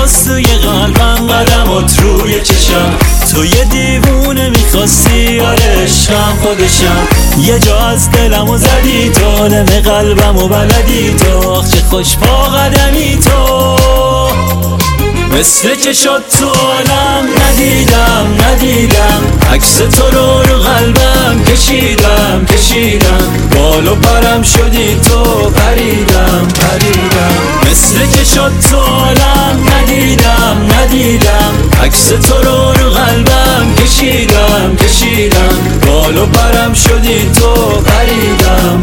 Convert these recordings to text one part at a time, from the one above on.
توی قلبم قدمات روی چشم، تو یه دیوونه میخواستی آره عشقم خودشم. یه جا از دلمو زدی تو، عالم قلبمو بلدی تو، آخ چه خوش پا قدمی تو. مثل که شد تو عالم ندیدم عکس تو رو قلبم کشیدم بال و پرم شدی تو، پریدم مثل که شد تو عالم ندیدم عکس تو رو قلبم کشیدم بال و پرم شدی تو، پریدم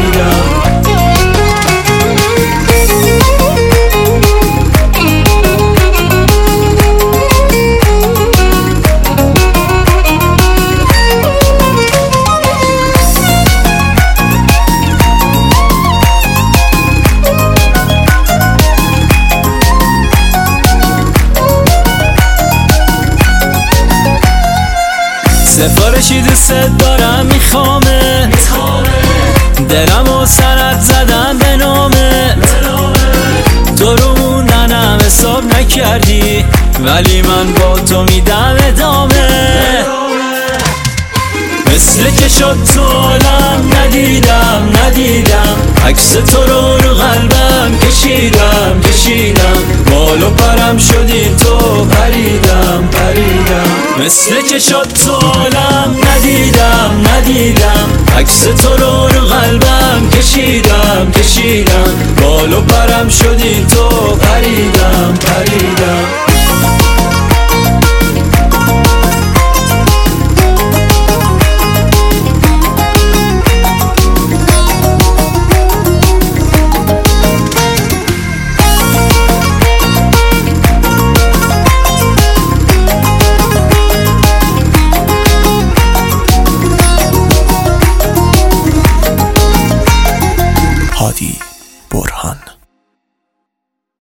سفارشی دوست دارم میخوامه، دلم و سرت زدم به نامه، تو رو موندنم حساب نکردی ولی من با تو میدم ادامه. مثل که شد تو عالم ندیدم عکس تو رو قلبم کشیدم بال و پرم شدی تو، پریدم مثل که شد تو عالم ندیدم عکس تو رو قلبم کشیدم بال و پرم شدی تو، پریدم